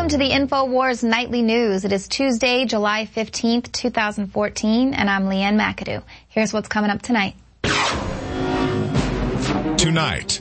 Welcome to the InfoWars Nightly News. It is Tuesday, July 15th, 2014, and I'm Leanne McAdoo. Here's what's coming up tonight. Tonight,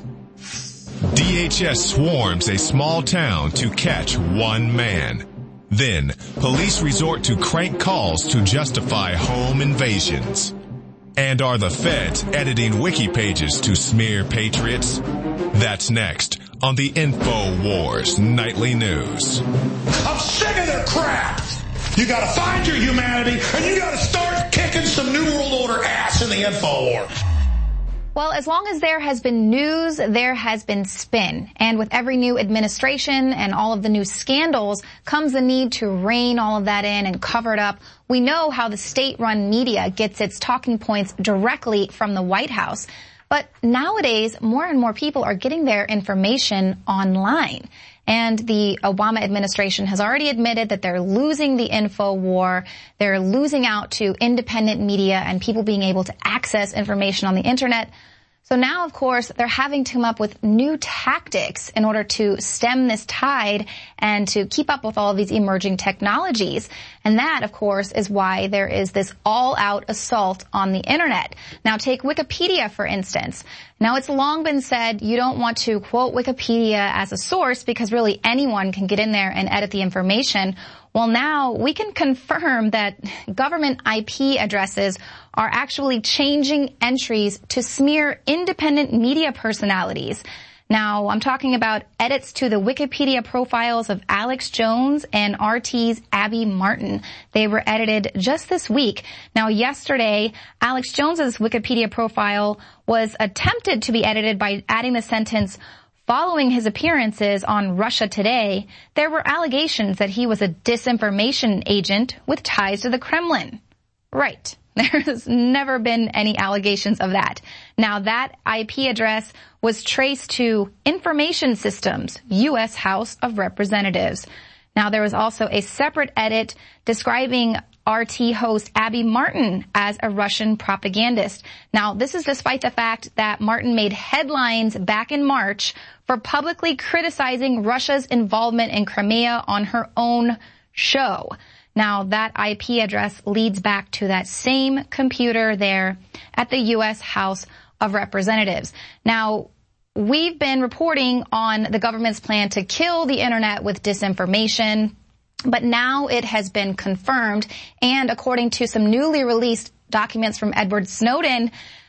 DHS swarms a small town to catch one man. Then, police resort to crank calls to justify home invasions. And are the feds editing wiki pages to smear patriots? That's next on the InfoWars Nightly News. I'm sick of their crap. You gotta find your humanity, and you gotta start kicking some New World Order ass in the InfoWars. Well, as long as there has been news, there has been spin. And with every new administration and all of the new scandals comes the need to rein all of that in and cover it up. We know how the state-run media gets its talking points directly from the White House. But nowadays, more and more people are getting their information online. And the Obama administration has already admitted that they're losing the info war. They're losing out to independent media and people being able to access information on the internet. So now, of course, they're having to come up with new tactics in order to stem this tide and to keep up with all of these emerging technologies. And that, of course, is why there is this all-out assault on the internet. Now, take Wikipedia, for instance. Now, it's long been said you don't want to quote Wikipedia as a source because really anyone can get in there and edit the information. Well, now we can confirm that government IP addresses are actually changing entries to smear independent media personalities. Now, I'm talking about edits to the Wikipedia profiles of Alex Jones and RT's Abby Martin. They were edited just this week. Now, yesterday, Alex Jones's Wikipedia profile was attempted to be edited by adding the sentence, "Following his appearances on Russia Today, there were allegations that he was a disinformation agent with ties to the Kremlin." Right. There's never been any allegations of that. Now, that IP address was traced to Information Systems, U.S. House of Representatives. Now, there was also a separate edit describing RT host Abby Martin as a Russian propagandist. Now, this is despite the fact that Martin made headlines back in March for publicly criticizing Russia's involvement in Crimea on her own show. Now, that IP address leads back to that same computer there at the U.S. House of Representatives. Now, we've been reporting on the government's plan to kill the internet with disinformation, but now it has been confirmed, and according to some newly released documents from Edward Snowden,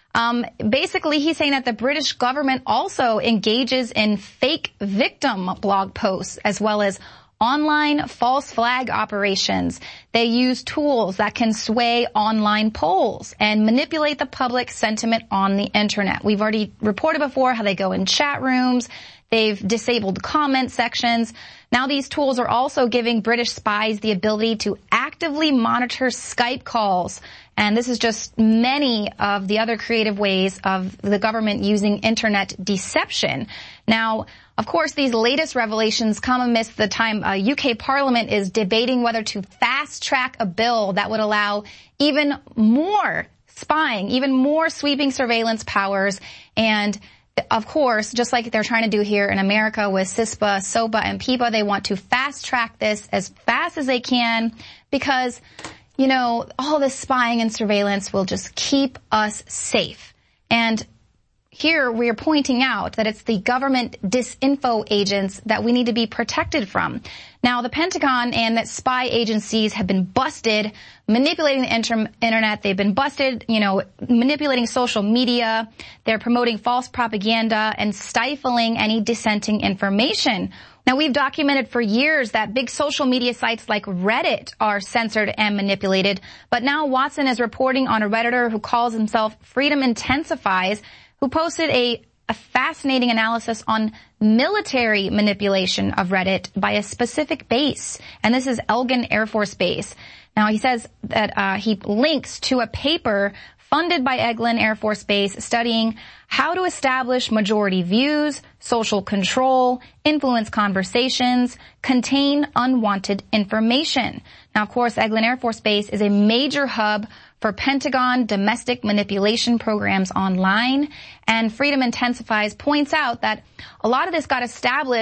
basically he's saying that the British government also engages in fake victim blog posts as well as online false flag operations. They use tools that can sway online polls and manipulate the public sentiment on the internet. We've already reported before how they go in chat rooms. They've disabled comment sections. Now these tools are also giving British spies the ability to actively monitor Skype calls. And this is just many of the other creative ways of the government using internet deception. Now, of course, these latest revelations come amidst the time UK Parliament is debating whether to fast-track a bill that would allow even more spying, even more sweeping surveillance powers. And, of course, just like they're trying to do here in America with CISPA, SOPA, and PIPA, they want to fast-track this as fast as they can because, you know, all this spying and surveillance will just keep us safe. And here we are pointing out that it's the government disinfo agents that we need to be protected from. Now, the Pentagon and that spy agencies have been busted manipulating the internet. They've been busted, manipulating social media. They're promoting false propaganda and stifling any dissenting information. Now, we've documented for years that big social media sites like Reddit are censored and manipulated. But now Watson is reporting on a Redditor who calls himself Freedom Intensifies, who posted a fascinating analysis on military manipulation of Reddit by a specific base. And this is Eglin Air Force Base. Now, he says that he links to a paper funded by Eglin Air Force Base studying how to establish majority views, social control, influence conversations, contain unwanted information. Now, of course, Eglin Air Force Base is a major hub for Pentagon domestic manipulation programs online, and Freedom Intensifies points out that a lot of this got established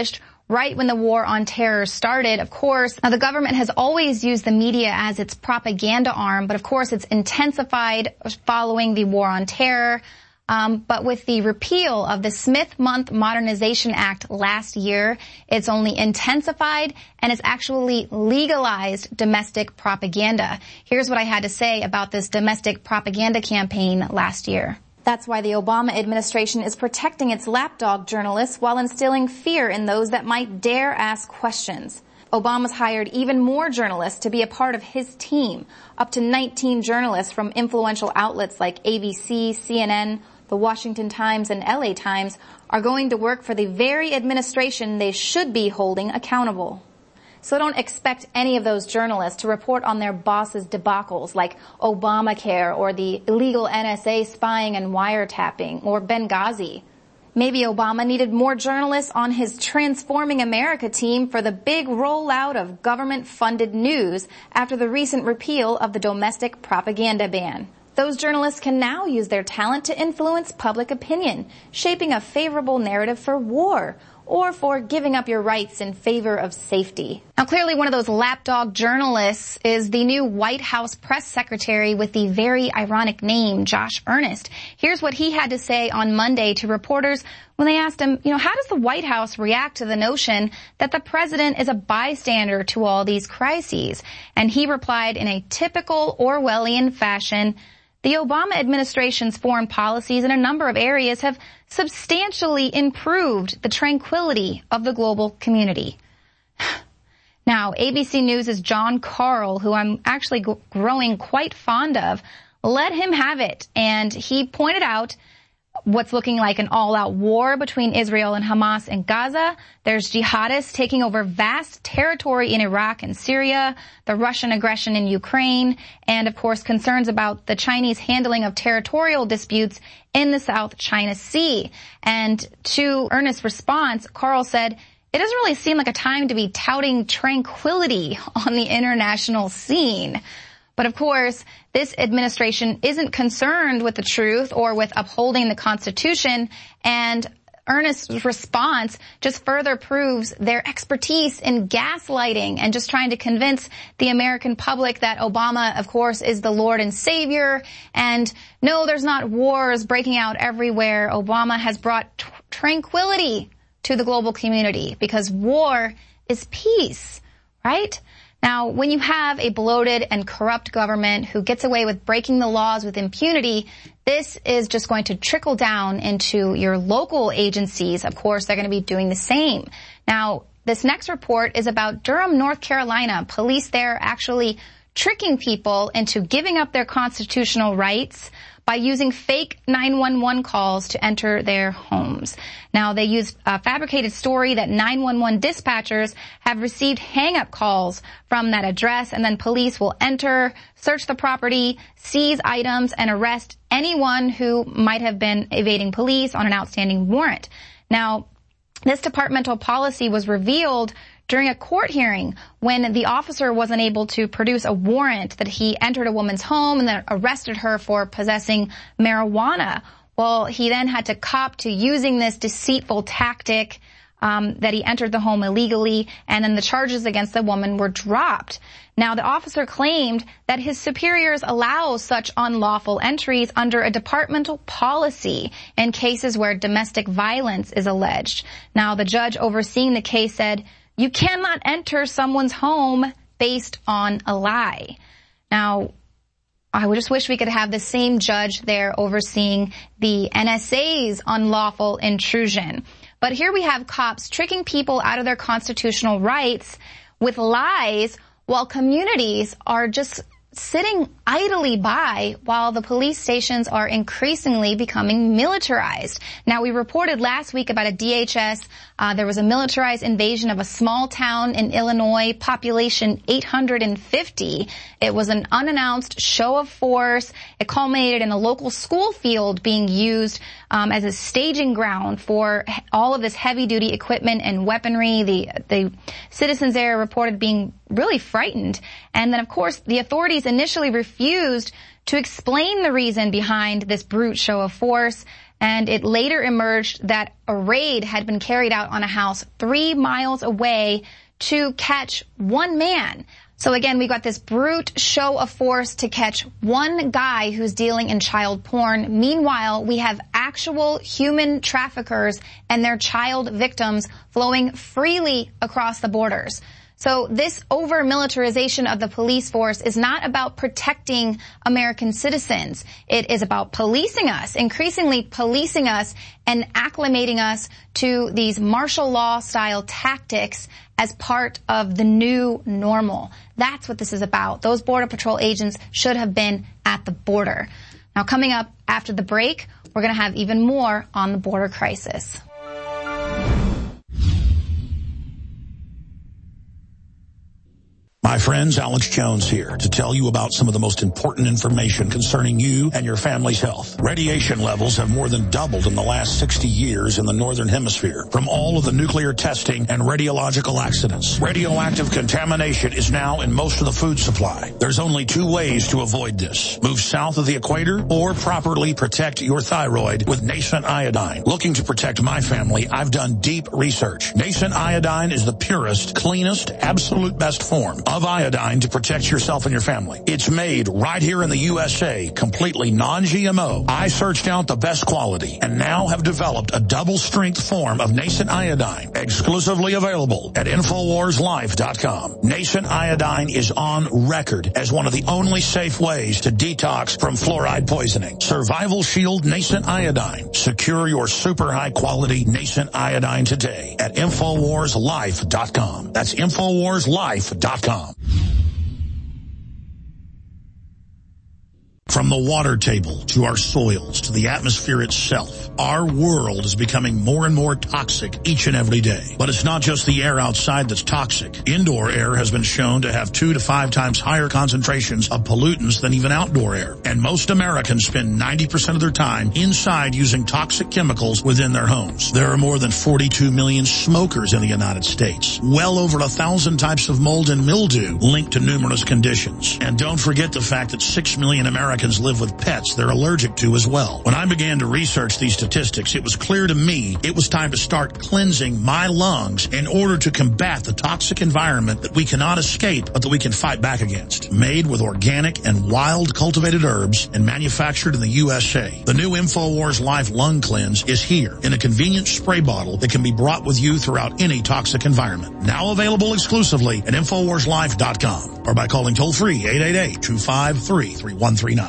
right when the war on terror started. Of course, now the government has always used the media as its propaganda arm, but of course it's intensified following the war on terror. But with the repeal of the Smith-Mundt Modernization Act last year, it's only intensified and it's actually legalized domestic propaganda. Here's what I had to say about this domestic propaganda campaign last year. That's why the Obama administration is protecting its lapdog journalists while instilling fear in those that might dare ask questions. Obama's hired even more journalists to be a part of his team. Up to 19 journalists from influential outlets like ABC, CNN, The Washington Times, and LA Times are going to work for the very administration they should be holding accountable. So don't expect any of those journalists to report on their boss's debacles like Obamacare or the illegal NSA spying and wiretapping or Benghazi. Maybe Obama needed more journalists on his Transforming America team for the big rollout of government-funded news after the recent repeal of the domestic propaganda ban. Those journalists can now use their talent to influence public opinion, shaping a favorable narrative for war or for giving up your rights in favor of safety. Now, clearly one of those lapdog journalists is the new White House press secretary with the very ironic name, Josh Earnest. Here's what he had to say on Monday to reporters when they asked him, how does the White House react to the notion that the president is a bystander to all these crises? And he replied in a typical Orwellian fashion, the Obama administration's foreign policies in a number of areas have substantially improved the tranquility of the global community. Now, ABC News' John Karl, who I'm actually growing quite fond of, let him have it. And he pointed out what's looking like an all-out war between Israel and Hamas in Gaza. There's jihadists taking over vast territory in Iraq and Syria, the Russian aggression in Ukraine, and, of course, concerns about the Chinese handling of territorial disputes in the South China Sea. And to Ernest's response, Karl said, it doesn't really seem like a time to be touting tranquility on the international scene. But of course, this administration isn't concerned with the truth or with upholding the Constitution, and Ernest's response just further proves their expertise in gaslighting and just trying to convince the American public that Obama, of course, is the Lord and Savior, and no, there's not wars breaking out everywhere. Obama has brought tranquility to the global community because war is peace, right? Now, when you have a bloated and corrupt government who gets away with breaking the laws with impunity, this is just going to trickle down into your local agencies. Of course, they're going to be doing the same. Now, this next report is about Durham, North Carolina. Police there actually tricking people into giving up their constitutional rights by using fake 911 calls to enter their homes. Now, they use a fabricated story that 911 dispatchers have received hang-up calls from that address, and then police will enter, search the property, seize items, and arrest anyone who might have been evading police on an outstanding warrant. Now, this departmental policy was revealed during a court hearing when the officer wasn't able to produce a warrant that he entered a woman's home and then arrested her for possessing marijuana. Well, he then had to cop to using this deceitful tactic that he entered the home illegally, and then the charges against the woman were dropped. Now, the officer claimed that his superiors allow such unlawful entries under a departmental policy in cases where domestic violence is alleged. Now, the judge overseeing the case said, you cannot enter someone's home based on a lie. Now, I would just wish we could have the same judge there overseeing the NSA's unlawful intrusion. But here we have cops tricking people out of their constitutional rights with lies while communities are just sitting idly by while the police stations are increasingly becoming militarized. Now, we reported last week about a DHS. There was a militarized invasion of a small town in Illinois, population 850. It was an unannounced show of force. It culminated in a local school field being used as a staging ground for all of this heavy-duty equipment and weaponry. The citizens there reported being really frightened. And then, of course, the authorities initially refused to explain the reason behind this brute show of force. And it later emerged that a raid had been carried out on a house 3 miles away to catch one man. So again, we got this brute show of force to catch one guy who's dealing in child porn. Meanwhile, we have actual human traffickers and their child victims flowing freely across the borders. So this over-militarization of the police force is not about protecting American citizens. It is about policing us, increasingly policing us and acclimating us to these martial law style tactics as part of the new normal. That's what this is about. Those Border Patrol agents should have been at the border. Now, coming up after the break, we're going to have even more on the border crisis. My friends, Alex Jones here to tell you about some of the most important information concerning you and your family's health. Radiation levels have more than doubled in the last 60 years in the Northern Hemisphere from all of the nuclear testing and radiological accidents. Radioactive contamination is now in most of the food supply. There's only 2 ways to avoid this. Move south of the equator or properly protect your thyroid with Nascent Iodine. Looking to protect my family, I've done deep research. Nascent Iodine is the purest, cleanest, absolute best form of iodine to protect yourself and your family. It's made right here in the USA, completely non-GMO. I searched out the best quality and now have developed a double-strength form of Nascent Iodine, exclusively available at InfoWarsLife.com. Nascent Iodine is on record as one of the only safe ways to detox from fluoride poisoning. Survival Shield Nascent Iodine. Secure your super high-quality Nascent Iodine today at InfoWarsLife.com. That's InfoWarsLife.com. From the water table to our soils to the atmosphere itself, our world is becoming more and more toxic each and every day. But it's not just the air outside that's toxic. Indoor air has been shown to have 2 to 5 times higher concentrations of pollutants than even outdoor air. And most Americans spend 90% of their time inside using toxic chemicals within their homes. There are more than 42 million smokers in the United States. Well over 1,000 types of mold and mildew linked to numerous conditions. And don't forget the fact that 6 million Americans live with pets they're allergic to as well. When I began to research these statistics, it was clear to me it was time to start cleansing my lungs in order to combat the toxic environment that we cannot escape but that we can fight back against. Made with organic and wild cultivated herbs and manufactured in the USA, the new InfoWars Life Lung Cleanse is here in a convenient spray bottle that can be brought with you throughout any toxic environment. Now available exclusively at InfoWarsLife.com or by calling toll-free 888-253-3139.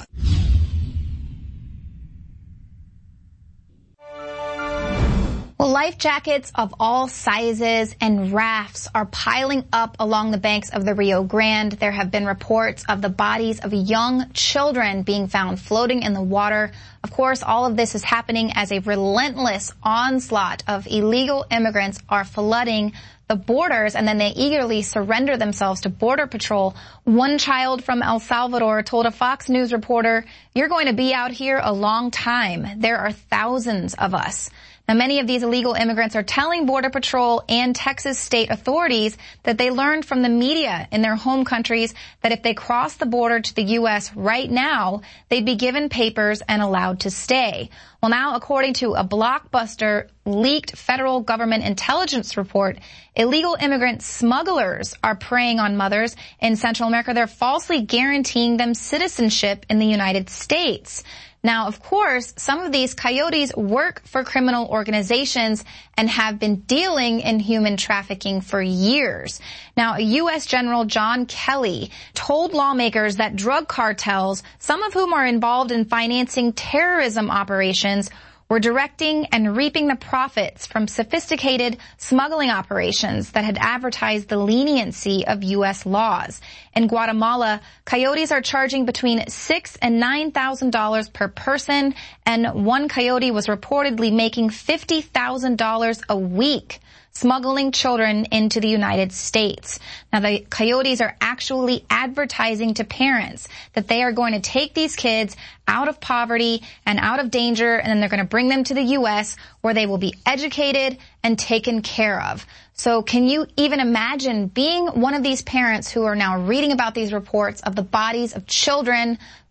Well, life jackets of all sizes and rafts are piling up along the banks of the Rio Grande. There have been reports of the bodies of young children being found floating in the water. Of course, all of this is happening as a relentless onslaught of illegal immigrants are flooding the borders, and then they eagerly surrender themselves to Border Patrol. One child from El Salvador told a Fox News reporter, "You're going to be out here a long time. There are thousands of us." Now, many of these illegal immigrants are telling Border Patrol and Texas state authorities that they learned from the media in their home countries that if they cross the border to the U.S. right now, they'd be given papers and allowed to stay. Well, now, according to a Blockbuster leaked federal government intelligence report, illegal immigrant smugglers are preying on mothers in Central America. They're falsely guaranteeing them citizenship in the United States. Now, of course, some of these coyotes work for criminal organizations and have been dealing in human trafficking for years. Now, U.S. General John Kelly told lawmakers that drug cartels, some of whom are involved in financing terrorism operations, were directing and reaping the profits from sophisticated smuggling operations that had advertised the leniency of U.S. laws. In Guatemala, coyotes are charging between $6,000 and $9,000 per person, and one coyote was reportedly making $50,000 a week smuggling children into the United States. Now, the coyotes are actually advertising to parents that they are going to take these kids out of poverty and out of danger, and then they're going to bring them to the U.S. where they will be educated and taken care of. So can you even imagine being one of these parents who are now reading about these reports of the bodies of children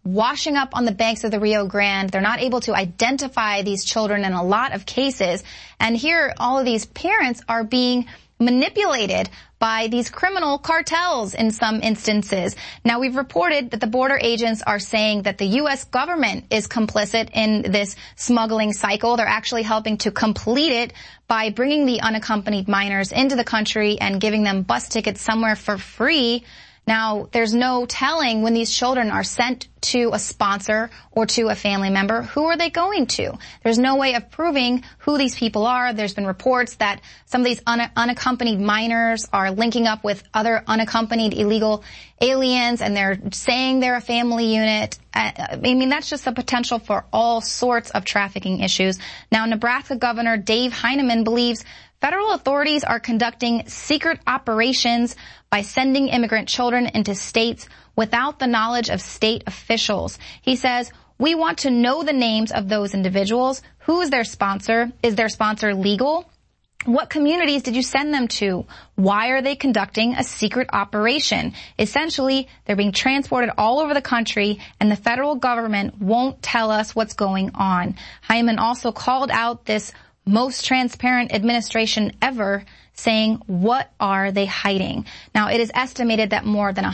washing up on the banks of the Rio Grande. They're not able to identify these children in a lot of cases. And here, all of these parents are being manipulated by these criminal cartels in some instances. Now, we've reported that the border agents are saying that the U.S. government is complicit in this smuggling cycle. They're actually helping to complete it by bringing the unaccompanied minors into the country and giving them bus tickets somewhere for free. Now, there's no telling when these children are sent to a sponsor or to a family member, who are they going to? There's no way of proving who these people are. There's been reports that some of these unaccompanied minors are linking up with other unaccompanied illegal aliens, and they're saying they're a family unit. I mean, that's just the potential for all sorts of trafficking issues. Now, Nebraska Governor Dave Heineman believes federal authorities are conducting secret operations by sending immigrant children into states without the knowledge of state officials. He says, we want to know the names of those individuals. Who is their sponsor? Is their sponsor legal? What communities did you send them to? Why are they conducting a secret operation? Essentially, they're being transported all over the country, and the federal government won't tell us what's going on. Hyman also called out this most transparent administration ever, saying, what are they hiding? Now, it is estimated that more than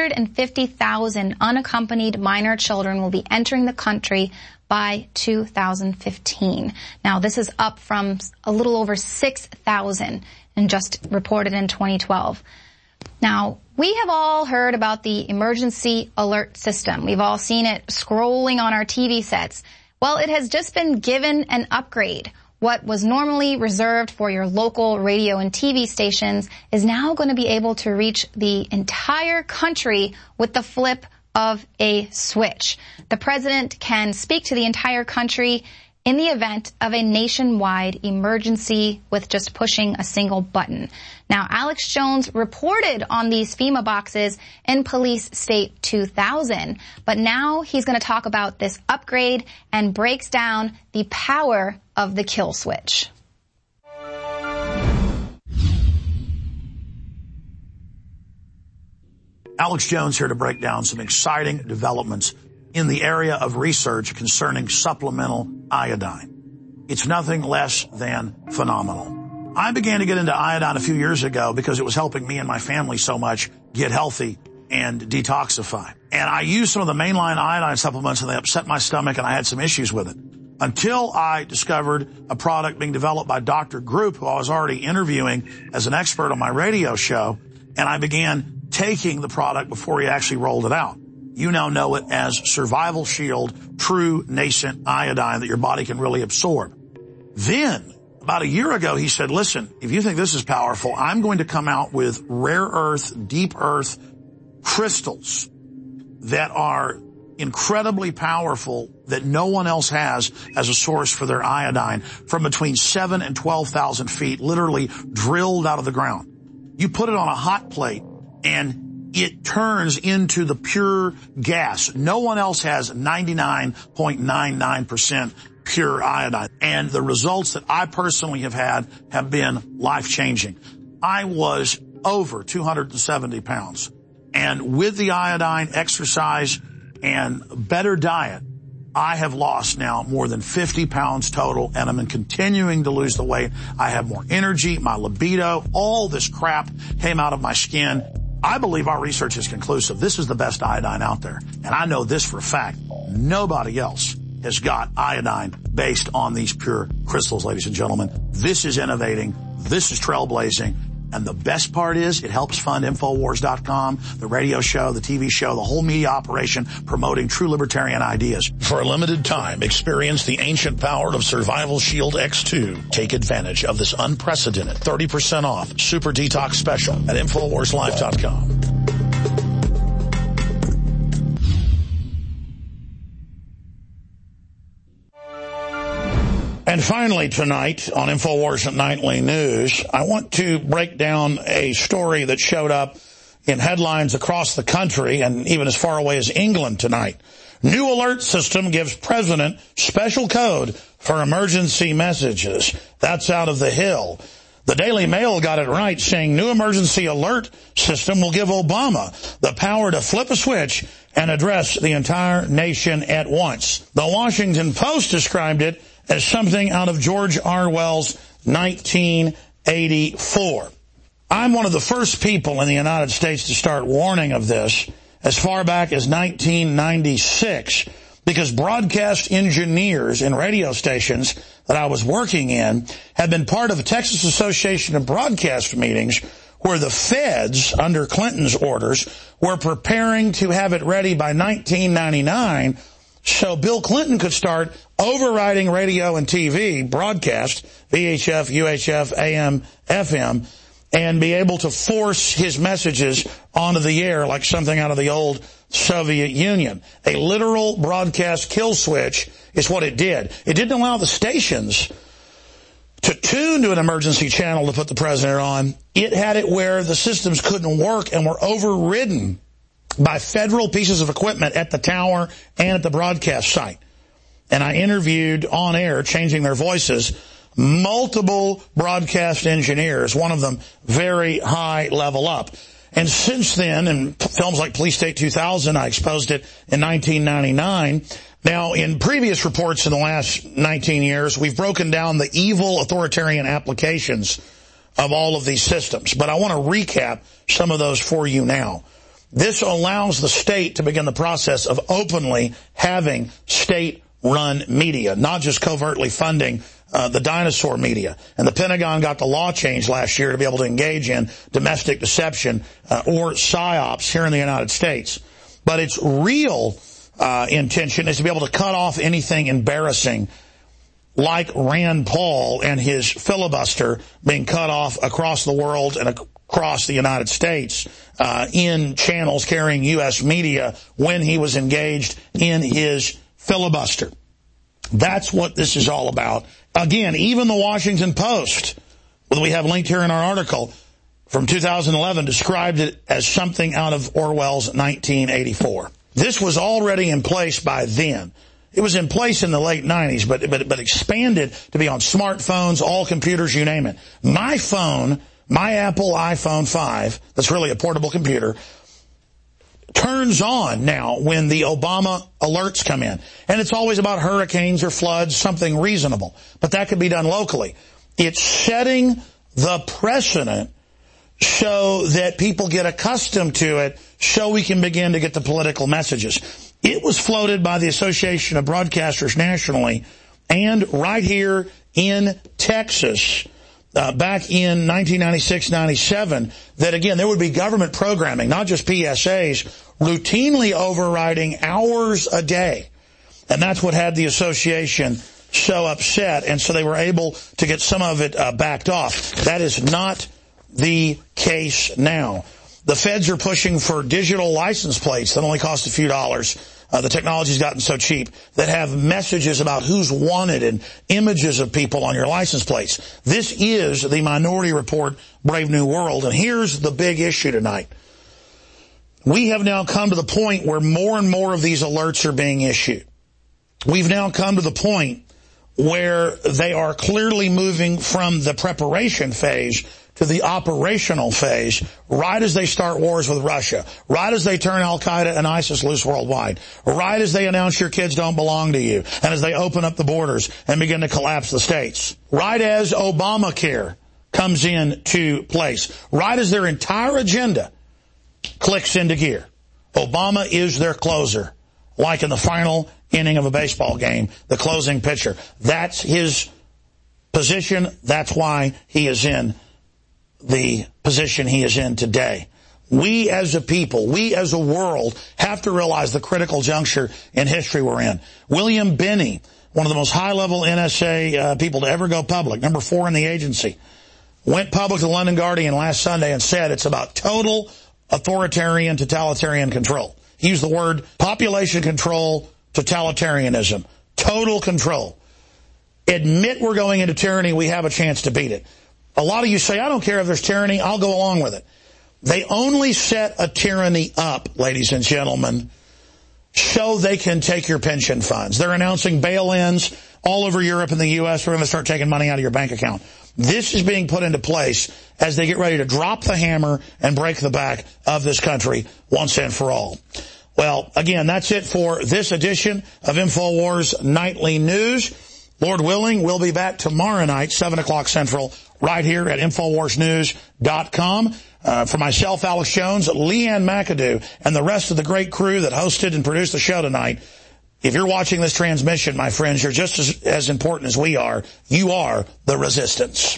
150,000 unaccompanied minor children will be entering the country by 2015. Now, this is up from a little over 6,000 and just reported in 2012. Now, we have all heard about the emergency alert system. We've all seen it scrolling on our TV sets. Well, it has just been given an upgrade. What was normally reserved for your local radio and TV stations is now going to be able to reach the entire country with the flip of a switch. The president can speak to the entire country in the event of a nationwide emergency with just pushing a single button. Now, Alex Jones reported on these FEMA boxes in Police State 2000, but now he's going to talk about this upgrade and breaks down the power of the kill switch. Alex Jones here to break down some exciting developments in the area of research concerning supplemental iodine. It's nothing less than phenomenal. I began to get into iodine a few years ago because it was helping me and my family so much get healthy and detoxify. And I used some of the mainline iodine supplements, and they upset my stomach, and I had some issues with it. Until I discovered a product being developed by Dr. Group, who I was already interviewing as an expert on my radio show, and I began taking the product before he actually rolled it out. You now know it as Survival Shield True Nascent Iodine that your body can really absorb. Then, about a year ago, he said, listen, if you think this is powerful, I'm going to come out with rare earth, deep earth crystals that are incredibly powerful that no one else has as a source for their iodine from between 7,000 and 12,000 feet, literally drilled out of the ground. You put it on a hot plate and it turns into the pure gas. No one else has 99.99% pure iodine. And the results that I personally have had have been life-changing. I was over 270 pounds. And with the iodine, exercise, and better diet, I have lost now more than 50 pounds total, and I'm continuing to lose the weight. I have more energy, my libido, all this crap came out of my skin. I believe our research is conclusive. This is the best iodine out there. And I know this for a fact. Nobody else has got iodine based on these pure crystals, ladies and gentlemen. This is innovating. This is trailblazing. And the best part is it helps fund Infowars.com, the radio show, the TV show, the whole media operation promoting true libertarian ideas. For a limited time, experience the ancient power of Survival Shield X2. Take advantage of this unprecedented 30% off Super Detox special at InfoWarsLive.com. And finally tonight on InfoWars Nightly News, I want to break down a story that showed up in headlines across the country and even as far away as England tonight. New alert system gives president special code for emergency messages. That's out of The Hill. The Daily Mail got it right, saying new emergency alert system will give Obama the power to flip a switch and address the entire nation at once. The Washington Post described it as something out of George Orwell's 1984. I'm one of the first people in the United States to start warning of this as far back as 1996, because broadcast engineers in radio stations that I was working in had been part of the Texas Association of Broadcast meetings where the feds, under Clinton's orders, were preparing to have it ready by 1999 so Bill Clinton could start overriding radio and TV broadcast, VHF, UHF, AM, FM, and be able to force his messages onto the air like something out of the old Soviet Union. A literal broadcast kill switch is what it did. It didn't allow the stations to tune to an emergency channel to put the president on. It had it where the systems couldn't work and were overridden by federal pieces of equipment at the tower and at the broadcast site. And I interviewed on air, changing their voices, multiple broadcast engineers, one of them very high level up. And since then, in films like Police State 2000, I exposed it in 1999. Now, in previous reports in the last 19 years, we've broken down the evil authoritarian applications of all of these systems. But I want to recap some of those for you now. This allows the state to begin the process of openly having state-run media, not just covertly funding the dinosaur media. And the Pentagon got the law changed last year to be able to engage in domestic deception or psyops here in the United States. But its real intention is to be able to cut off anything embarrassing, like Rand Paul and his filibuster being cut off across the world and across the United States in channels carrying U.S. media when he was engaged in his filibuster. That's what this is all about. Again, even the Washington Post, that we have linked here in our article from 2011, described it as something out of Orwell's 1984. This was already in place by then. It was in place in the late 90s, but expanded to be on smartphones, all computers, you name it. My phone, my Apple iPhone 5, that's really a portable computer, turns on now when the Obama alerts come in. And it's always about hurricanes or floods, something reasonable. But that could be done locally. It's setting the precedent so that people get accustomed to it, so we can begin to get the political messages. It was floated by the Association of Broadcasters nationally and right here in Texas back in 1996-97 that, again, there would be government programming, not just PSAs, routinely overriding hours a day. And that's what had the association so upset, and so they were able to get some of it backed off. That is not the case now. The feds are pushing for digital license plates that only cost a few dollars. The technology's gotten so cheap that have messages about who's wanted and images of people on your license plates. This is the Minority Report, Brave New World. And here's the big issue tonight. We have now come to the point where more and more of these alerts are being issued. We've now come to the point where they are clearly moving from the preparation phase to the operational phase, right as they start wars with Russia, right as they turn Al-Qaeda and ISIS loose worldwide, right as they announce your kids don't belong to you, and as they open up the borders and begin to collapse the states, right as Obamacare comes into place, right as their entire agenda clicks into gear. Obama is their closer, like in the final inning of a baseball game, the closing pitcher. That's his position. That's why he is in the position he is in today. We as a people, we as a world, have to realize the critical juncture in history we're in. William Binney, one of the most high-level NSA people to ever go public, number 4 in the agency, went public to the London Guardian last Sunday and said it's about total authoritarian, totalitarian control. He used the word population control, totalitarianism, total control. Admit we're going into tyranny, we have a chance to beat it. A lot of you say, I don't care if there's tyranny, I'll go along with it. They only set a tyranny up, ladies and gentlemen, so they can take your pension funds. They're announcing bail-ins all over Europe and the U.S. We're going to start taking money out of your bank account. This is being put into place as they get ready to drop the hammer and break the back of this country once and for all. Well, again, that's it for this edition of InfoWars Nightly News. Lord willing, we'll be back tomorrow night, 7 o'clock Central, right here at InfoWarsNews.com. For myself, Alex Jones, Leanne McAdoo, and the rest of the great crew that hosted and produced the show tonight, if you're watching this transmission, my friends, you're just as important as we are. You are the resistance.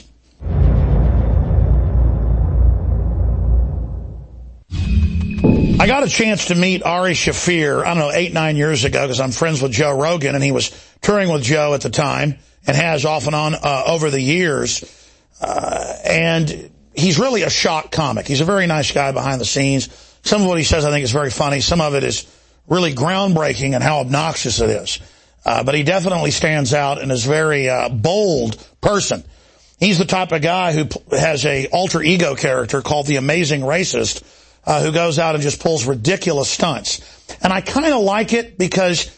I got a chance to meet Ari Shaffir, I don't know, 8-9 years ago, because I'm friends with Joe Rogan, and he was touring with Joe at the time, and has off and on over the years. And he's really a shock comic. He's a very nice guy behind the scenes. Some of what he says I think is very funny. Some of it is really groundbreaking and how obnoxious it is. But he definitely stands out and is a very bold person. He's the type of guy who has a alter ego character called the Amazing Racist, who goes out and just pulls ridiculous stunts. And I kind of like it because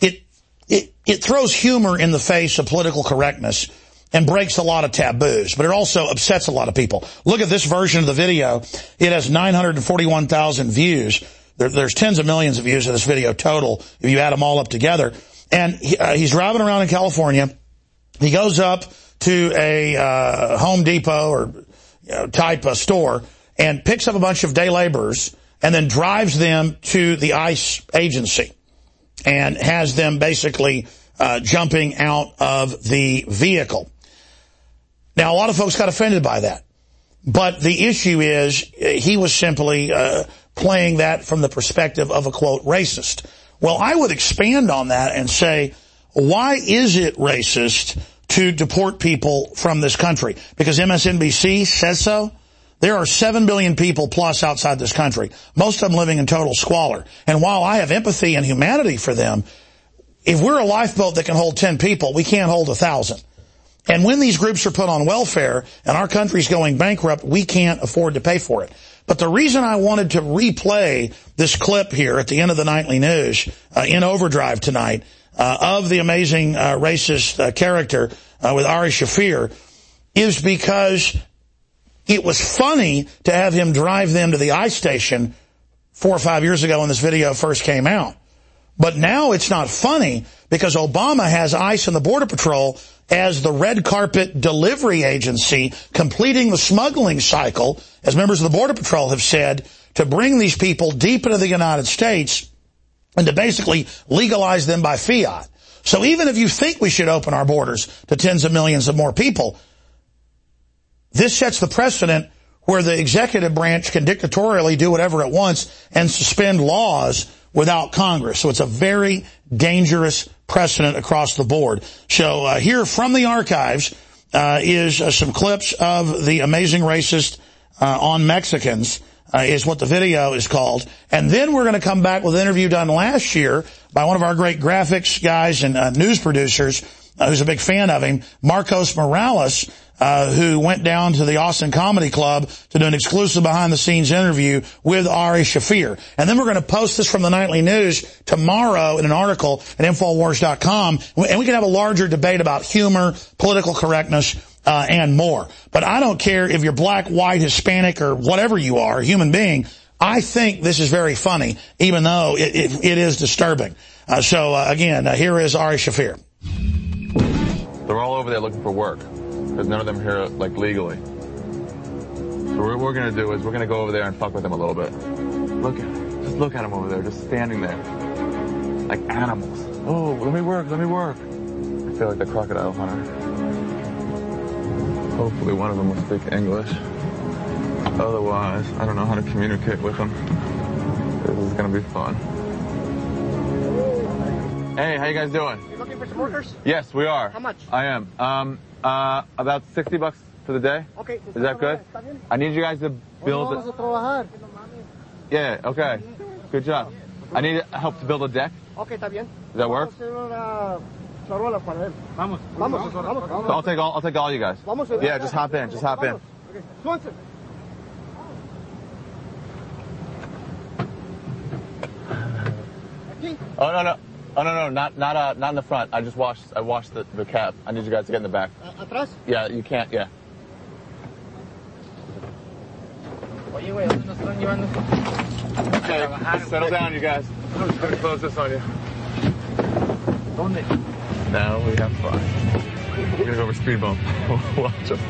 it throws humor in the face of political correctness and breaks a lot of taboos, but it also upsets a lot of people. Look at this version of the video. It has 941,000 views. There's tens of millions of views of this video total if you add them all up together. And he's driving around in California. He goes up to a Home Depot or type store and picks up a bunch of day laborers and then drives them to the ICE agency and has them basically jumping out of the vehicle. Now, a lot of folks got offended by that. But the issue is he was simply playing that from the perspective of a, quote, racist. Well, I would expand on that and say, why is it racist to deport people from this country? Because MSNBC says so? There are 7 billion people plus outside this country, most of them living in total squalor. And while I have empathy and humanity for them, if we're a lifeboat that can hold 10 people, we can't hold 1,000. And when these groups are put on welfare and our country's going bankrupt, we can't afford to pay for it. But the reason I wanted to replay this clip here at the end of the nightly news in overdrive tonight of the Amazing Racist character with Ari Shaffir is because it was funny to have him drive them to the ICE station 4 or 5 years ago when this video first came out. But now it's not funny because Obama has ICE and the Border Patrol as the red carpet delivery agency completing the smuggling cycle, as members of the Border Patrol have said, to bring these people deep into the United States and to basically legalize them by fiat. So even if you think we should open our borders to tens of millions of more people, this sets the precedent where the executive branch can dictatorially do whatever it wants and suspend laws without Congress. So it's a very dangerous precedent across the board. So here from the archives is some clips of the Amazing Racist on Mexicans, is what the video is called. And then we're going to come back with an interview done last year by one of our great graphics guys and news producers, who's a big fan of him, Marcos Morales, who went down to the Austin Comedy Club to do an exclusive behind-the-scenes interview with Ari Shaffir. And then we're going to post this from the Nightly News tomorrow in an article at Infowars.com, and we can have a larger debate about humor, political correctness, and more. But I don't care if you're black, white, Hispanic, or whatever you are, a human being. I think this is very funny, even though it is disturbing. Again, here is Ari Shaffir. They're all over there looking for work, because none of them here, like, legally. So what we're going to do is we're going to go over there and fuck with them a little bit. Look at them. Just look at them over there, just standing there. Like animals. Oh, let me work, let me work. I feel like the crocodile hunter. Hopefully one of them will speak English. Otherwise, I don't know how to communicate with them. This is going to be fun. Hey, how you guys doing? You looking for some workers? Yes, we are. How much? I am. About $60 for the day. Okay. Is that good? I need you guys to build it. Yeah, okay. Good job. I need help to build a deck. Okay, está bien. Does that work? So I'll take all you guys. Yeah, just hop in. Just hop in. Oh, no. Oh, no, not in the front. I washed the cab. I need you guys to get in the back. ¿Atrás? Yeah, you can't, yeah. Oye, güey, ¿dónde nos están llevando? Okay, settle down, you guys. I'm just gonna close this on you. ¿Dónde? Now we have fun. We're gonna go over speed bump. Watch them.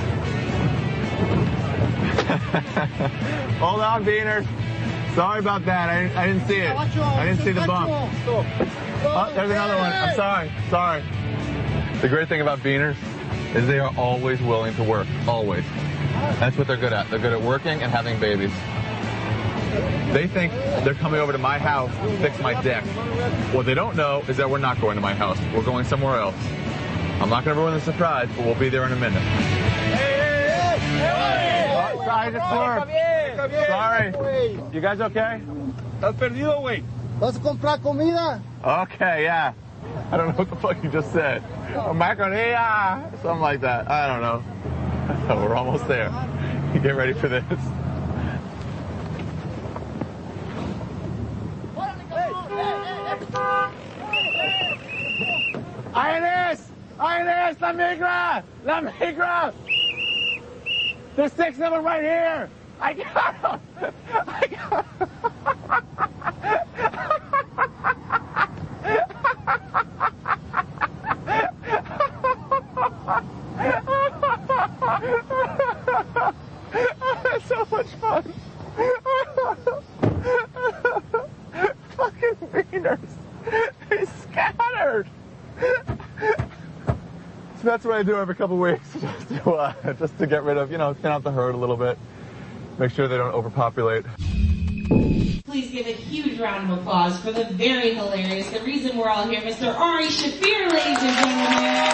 Hold on, Beaners. Sorry about that. I didn't see it. I didn't see the bump. Oh, there's another one. I'm sorry. The great thing about Beaners is they are always willing to work. Always. That's what they're good at. They're good at working and having babies. They think they're coming over to my house to fix my deck. What they don't know is that we're not going to my house. We're going somewhere else. I'm not going to ruin the surprise, but we'll be there in a minute. I just swerved. Sorry. You guys okay? ¿Estás perdido, güey? ¿Vas a comprar comida? Okay, yeah. I don't know what the fuck you just said. Macarena! Something like that. I don't know. So we're almost there. Get ready for this. INS! La migra! There's 6 of them right here! I got them! That's so much fun! Fucking beaners! They scattered! So that's what I do every couple of weeks, just to get rid of, thin out the herd a little bit, make sure they don't overpopulate. Please give a huge round of applause for the very hilarious, the reason we're all here, Mr. Ari Shaffir, ladies and gentlemen.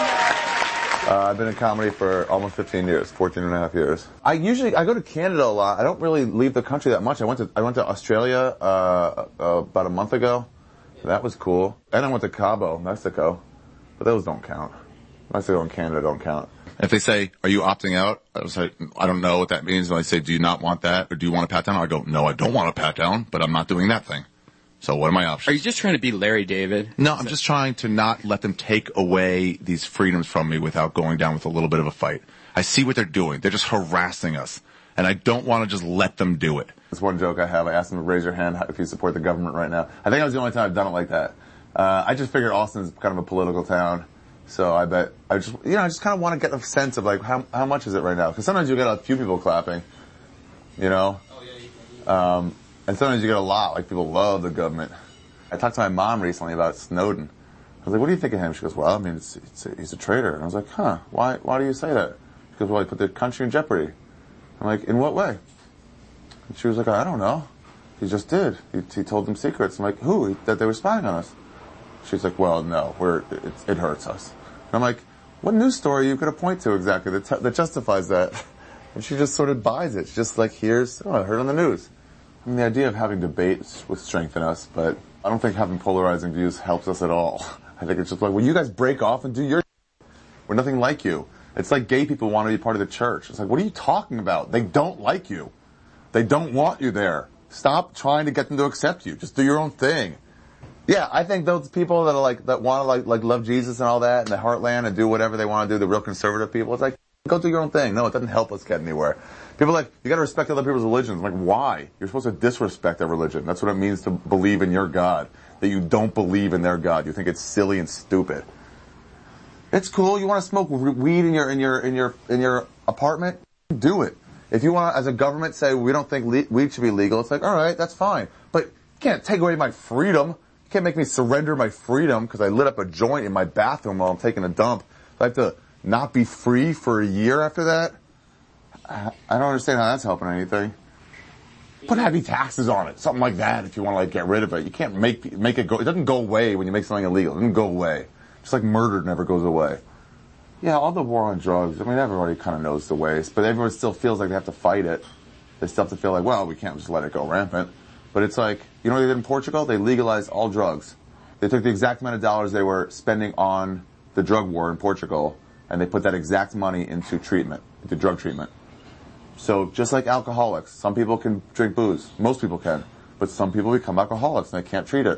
I've been in comedy for almost 15 years, 14 and a half years. I go to Canada a lot. I don't really leave the country that much. I went to Australia about a month ago. That was cool. And I went to Cabo, Mexico, but those don't count. Mexico and Canada don't count. If they say, are you opting out? I was like, I don't know what that means. And I say, do you not want that? Or do you want a pat down? I go, no, I don't want a pat down, but I'm not doing that thing. So what are my options? Are you just trying to be Larry David? No, I'm just trying to not let them take away these freedoms from me without going down with a little bit of a fight. I see what they're doing. They're just harassing us. And I don't want to just let them do it. That's one joke I have. I asked them to raise your hand if you support the government right now. I think that was the only time I've done it like that. I just figured Austin's kind of a political town. So I bet I just kind of want to get a sense of like how much is it right now? Because sometimes you get a few people clapping, and sometimes you get a lot. Like people love the government. I talked to my mom recently about Snowden. I was like, "What do you think of him?" She goes, "Well, I mean, he's a traitor." And I was like, "Huh? Why do you say that?" She goes, "Well, he put the country in jeopardy." I'm like, "In what way?" And she was like, "I don't know. He just did. He told them secrets." I'm like, "Who? That they were spying on us?" She's like, "Well, no, it hurts us." And I'm like, "What news story you could have point to exactly that justifies that?" And she just sort of buys it. She's just like, I heard on the news. I mean, the idea of having debates would strengthen us, but I don't think having polarizing views helps us at all. I think it's just like, well, you guys break off and do your We're nothing like you. It's like gay people want to be part of the church. It's like, what are you talking about? They don't like you. They don't want you there. Stop trying to get them to accept you. Just do your own thing. Yeah, I think those people that are that want to love Jesus and all that, and the heartland and do whatever they want to do, the real conservative people, it's like, go do your own thing. No, it doesn't help us get anywhere. People are like, you gotta respect other people's religions. I'm like, why? You're supposed to disrespect their religion. That's what it means to believe in your God. That you don't believe in their God. You think it's silly and stupid. It's cool. You want to smoke weed in your apartment? Do it. If you want to, as a government, say we don't think weed should be legal, it's like, all right, that's fine. But you can't take away my freedom. You can't make me surrender my freedom because I lit up a joint in my bathroom while I'm taking a dump. I have to not be free for a year after that? I don't understand how that's helping anything. Put heavy taxes on it, something like that if you want to get rid of it. You can't make it go. It doesn't go away when you make something illegal. It doesn't go away. Just like murder never goes away. Yeah, all the war on drugs, I mean, everybody kind of knows the ways, but everyone still feels like they have to fight it. They still have to feel like, well, we can't just let it go rampant. But it's like, you know what they did in Portugal? They legalized all drugs. They took the exact amount of dollars they were spending on the drug war in Portugal, and they put that exact money into treatment, into drug treatment. So just like alcoholics, some people can drink booze. Most people can. But some people become alcoholics and they can't treat it.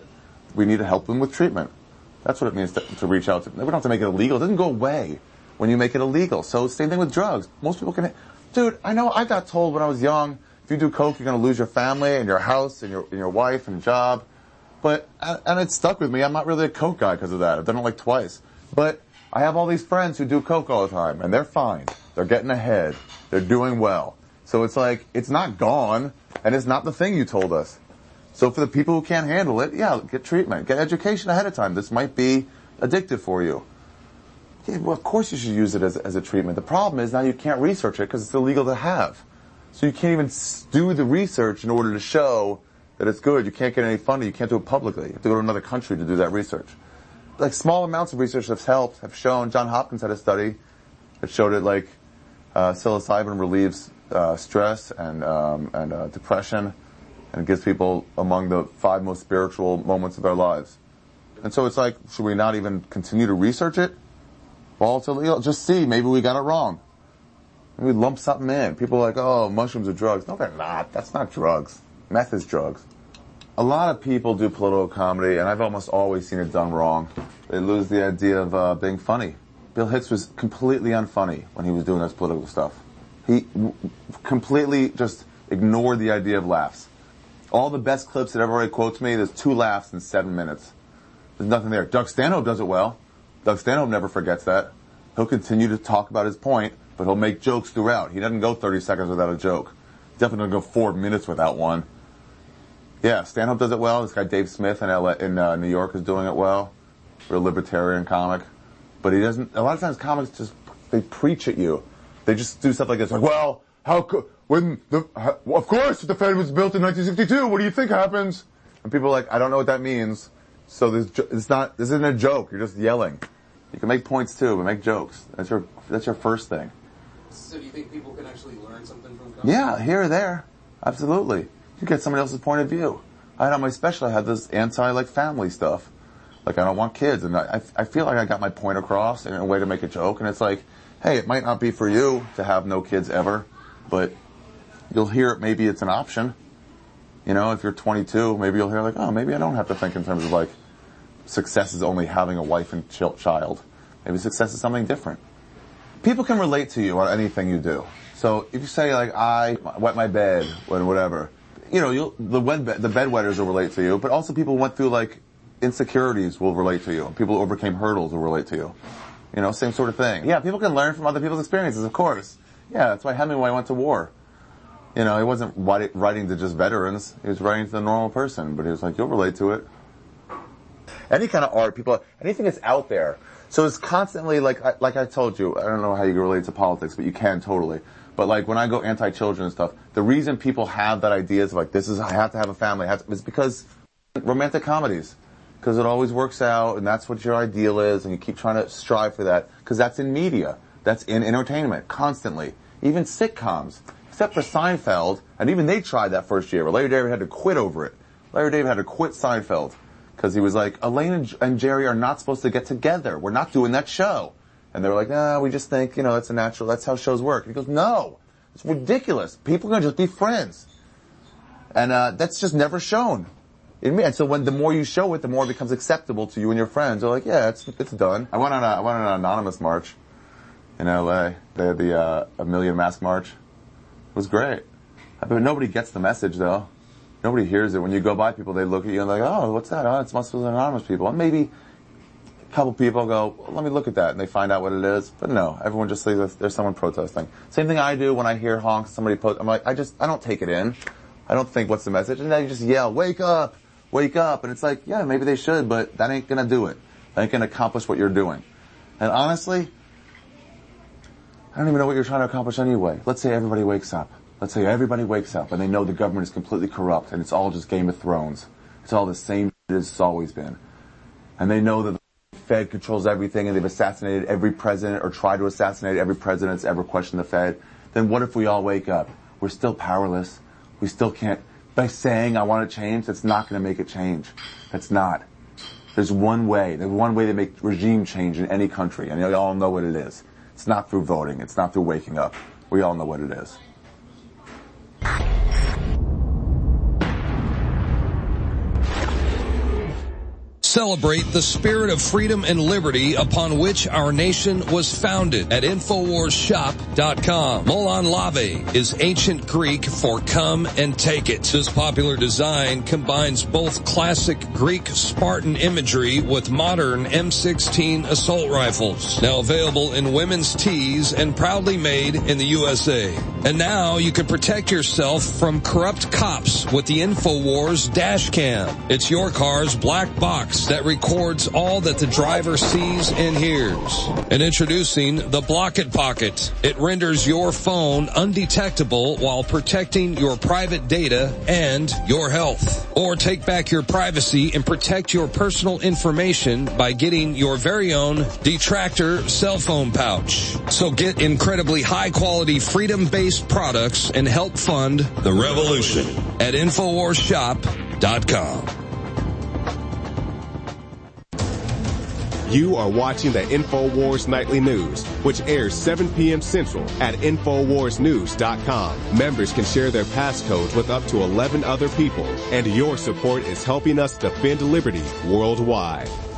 we need to help them with treatment. That's what it means to reach out to them. We don't have to make it illegal. It doesn't go away when you make it illegal. So same thing with drugs. Most people can, dude, I know I got told when I was young, if you do coke, you're going to lose your family and your house and your wife and job. But, and it stuck with me. I'm not really a coke guy because of that. I've done it like twice. But I have all these friends who do coke all the time and they're fine. They're getting ahead. They're doing well. So it's like, it's not gone and it's not the thing you told us. So for the people who can't handle it, yeah, get treatment. Get education ahead of time. This might be addictive for you. Yeah, well, of course you should use it as a treatment. The problem is now you can't research it because it's illegal to have. So you can't even do the research in order to show that it's good. You can't get any funding. You can't do it publicly. You have to go to another country to do that research. Like small amounts of research have shown. John Hopkins had a study that showed it like psilocybin relieves stress and depression, and it gives people among the 5 most spiritual moments of their lives. And so it's like, should we not even continue to research it? Well, it's illegal. Just see, maybe we got it wrong. Maybe we lump something in. People are like, oh, mushrooms are drugs. No, they're not. That's not drugs. Meth is drugs. A lot of people do political comedy, and I've almost always seen it done wrong. They lose the idea of being funny. Bill Hicks was completely unfunny when he was doing his political stuff. He completely just ignored the idea of laughs. All the best clips that everybody quotes me, there's 2 laughs in 7 minutes. There's nothing there. Doug Stanhope does it well. Doug Stanhope never forgets that. He'll continue to talk about his point, but he'll make jokes throughout. He doesn't go 30 seconds without a joke. Definitely doesn't go 4 minutes without one. Yeah, Stanhope does it well. This guy Dave Smith in New York is doing it well. Real libertarian comic. But he doesn't, a lot of times comics just, they preach at you. They just do stuff like this, like, well, of course the Fed was built in 1962, what do you think happens? And people are like, I don't know what that means. So this isn't a joke, you're just yelling. You can make points too, but make jokes. That's your first thing. So do you think people can actually learn something from comedy? Yeah, here or there. Absolutely. You get somebody else's point of view. I had on my special, I had this family stuff. Like, I don't want kids, and I feel like I got my point across in a way to make a joke, and it's like, hey, it might not be for you to have no kids ever, but you'll hear it, maybe it's an option. You know, if you're 22, maybe you'll hear like, oh, maybe I don't have to think in terms of like, success is only having a wife and child. Maybe success is something different. People can relate to you on anything you do. So if you say like, I wet my bed, or whatever, you know, the bedwetters will relate to you, but also people who went through like, insecurities will relate to you. People who overcame hurdles will relate to you. You know, same sort of thing. Yeah, people can learn from other people's experiences, of course. Yeah, that's why Hemingway went to war. You know, he wasn't writing to just veterans. He was writing to the normal person, but he was like, you'll relate to it. Any kind of art, anything that's out there. So it's constantly, like I told you, I don't know how you can relate to politics, but you can totally. But like, when I go anti-children and stuff, the reason people have that idea is like, I have to have a family, is because romantic comedies. Because it always works out, and that's what your ideal is, and you keep trying to strive for that. Because that's in media. That's in entertainment, constantly. Even sitcoms. Except for Seinfeld, and even they tried that first year. Larry David had to quit over it. Larry David had to quit Seinfeld. Because he was like, Elaine and Jerry are not supposed to get together. We're not doing that show. And they were like, nah, we just think, that's that's how shows work. And he goes, no. It's ridiculous. People are going to just be friends. And that's just never shown. And so the more you show it, the more it becomes acceptable to you and your friends. They're like, yeah, it's done. I went on an anonymous march in LA. They had the A Million Mask March. It was great. But nobody gets the message though. Nobody hears it. When you go by people, they look at you and they're like, oh, what's that? Oh, it must be anonymous people. And maybe a couple people go, well, let me look at that, and they find out what it is. But no, everyone just sees there's someone protesting. Same thing I do when I hear honks, somebody I'm like, I don't take it in. I don't think, what's the message? And then you just yell, wake up. Wake up. And it's like, yeah, maybe they should, but that ain't gonna do it. That ain't gonna accomplish what you're doing. And honestly, I don't even know what you're trying to accomplish anyway. Let's say everybody wakes up. Let's say everybody wakes up and they know the government is completely corrupt and it's all just Game of Thrones. It's all the same as it's always been. And they know that the Fed controls everything and they've assassinated every president or tried to assassinate every president that's ever questioned the Fed. Then what if we all wake up? We're still powerless. We still can't. By saying I want to change, that's not going to make it change. That's not. There's one way. There's one way to make regime change in any country, and you all know what it is. It's not through voting. It's not through waking up. We all know what it is. Celebrate the spirit of freedom and liberty upon which our nation was founded at InfoWarsShop.com. Molon Lave is ancient Greek for come and take it. This popular design combines both classic Greek Spartan imagery with modern M16 assault rifles. Now available in women's tees and proudly made in the USA. And now you can protect yourself from corrupt cops with the InfoWars dash cam. It's your car's black box that records all that the driver sees and hears. And introducing the Block It Pocket. It renders your phone undetectable while protecting your private data and your health. Or take back your privacy and protect your personal information by getting your very own Detractor cell phone pouch. So get incredibly high quality freedom-based products and help fund the revolution at InfoWarsShop.com. You are watching the InfoWars Nightly News, which airs 7 p.m. Central at InfoWarsNews.com. Members can share their passcodes with up to 11 other people, and your support is helping us defend liberty worldwide.